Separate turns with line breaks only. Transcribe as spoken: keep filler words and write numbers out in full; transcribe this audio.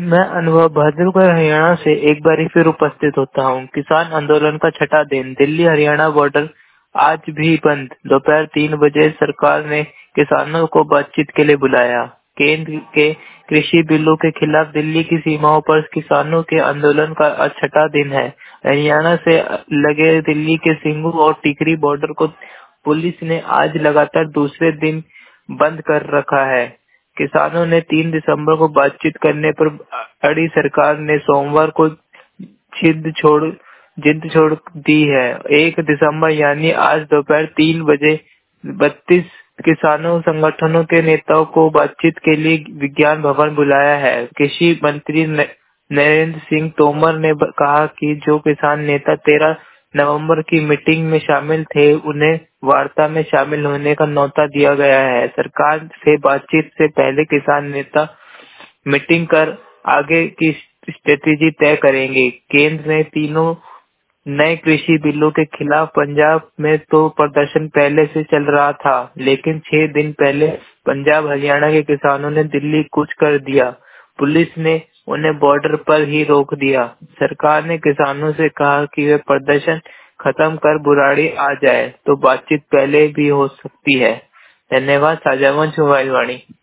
मैं अनुभव बहादुरगढ़ हरियाणा से एक बार फिर उपस्थित होता हूँ। किसान आंदोलन का छठा दिन, दिल्ली हरियाणा बॉर्डर आज भी बंद। दोपहर तीन बजे सरकार ने किसानों को बातचीत के लिए बुलाया। केंद्र के कृषि बिलों के खिलाफ दिल्ली की सीमाओं पर किसानों के आंदोलन का आज छठा दिन है। हरियाणा से लगे दिल्ली के सिंगू और टिकरी बॉर्डर को पुलिस ने आज लगातार दूसरे दिन बंद कर रखा है। किसानों ने तीन दिसंबर को बातचीत करने पर अड़ी सरकार ने सोमवार को जिद छोड़ जिद छोड़ दी है। एक दिसंबर यानी आज दोपहर तीन बजे बत्तीस किसानों संगठनों के नेताओं को बातचीत के लिए विज्ञान भवन बुलाया है। कृषि मंत्री नरेंद्र सिंह तोमर ने कहा कि जो किसान नेता तेरह नवंबर की मीटिंग में शामिल थे, उन्हें वार्ता में शामिल होने का न्योता दिया गया है। सरकार से बातचीत से पहले किसान नेता मीटिंग कर आगे की स्ट्रेटेजी तय करेंगे। केंद्र ने तीनों नए कृषि बिलों के खिलाफ पंजाब में तो प्रदर्शन पहले से चल रहा था, लेकिन छह दिन पहले पंजाब हरियाणा के किसानों ने दिल्ली कूच कर दिया। पुलिस ने उन्हें बॉर्डर पर ही रोक दिया। सरकार ने किसानों से कहा कि वे प्रदर्शन खत्म कर बुराड़ी आ जाए तो बातचीत पहले भी हो सकती है। धन्यवाद। साझा मंच मोबाइल वाणी।